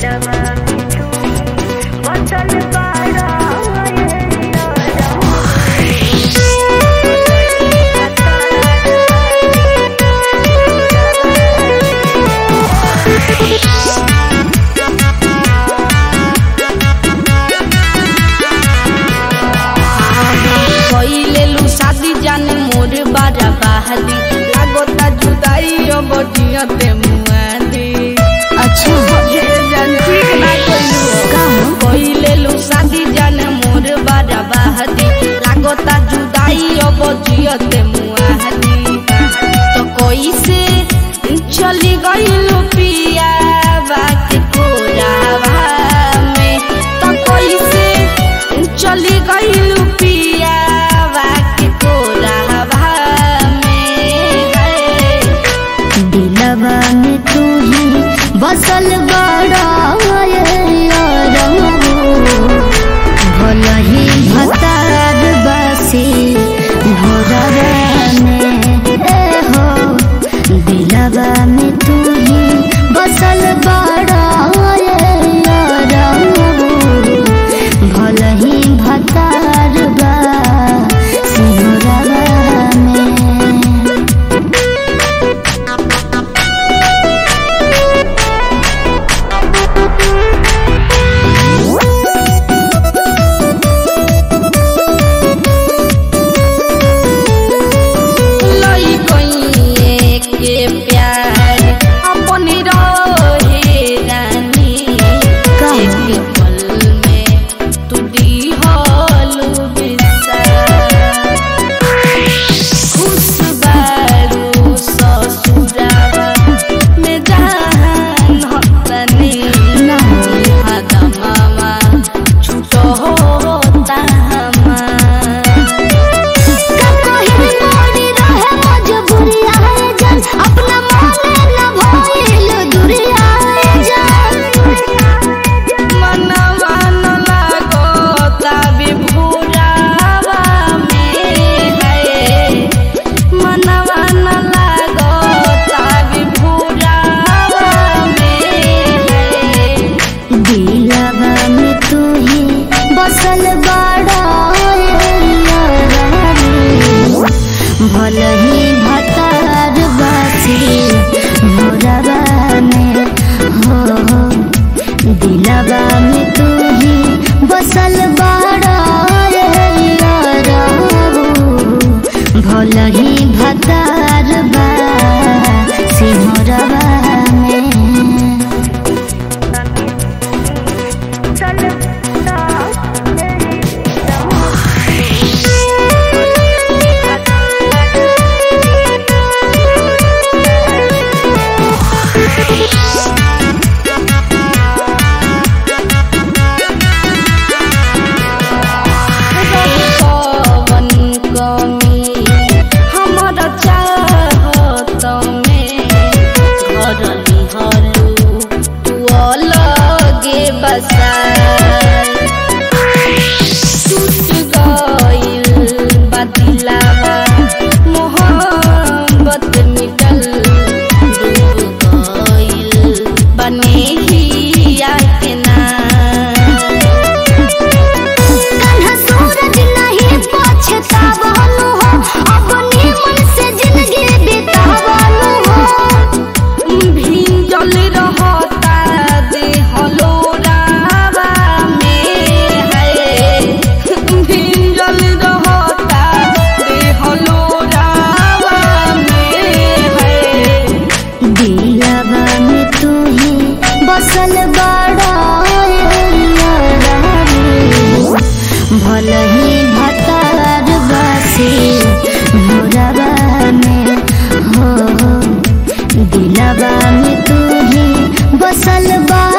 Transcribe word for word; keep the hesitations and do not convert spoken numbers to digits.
लागता जुदाई बजियते मुआदी। अच्छा ये जानती ना कोई पहिले लो शादी जाने मोर बारा बहादी लागता जुदाई बजियते मुआदी। तो कोई से चली गई पिया बात कोरावा में तो कोई से चली गई पिया बात कोरावा दिलवा में तू ही बसल बड़ा भल ही भतार बसी भोरवा में हो दिलवा में तू ही बसल बड़ा भल ही भतार बसी भोरवा में। भल ही भतार बसी भोरवा में हो दिलवा में तू ही बसल बड़ा भल ही भतार बसी भोरवा में। भल ही भतार बसी भोरवा में हो दिलवा में तू ही बसल बा।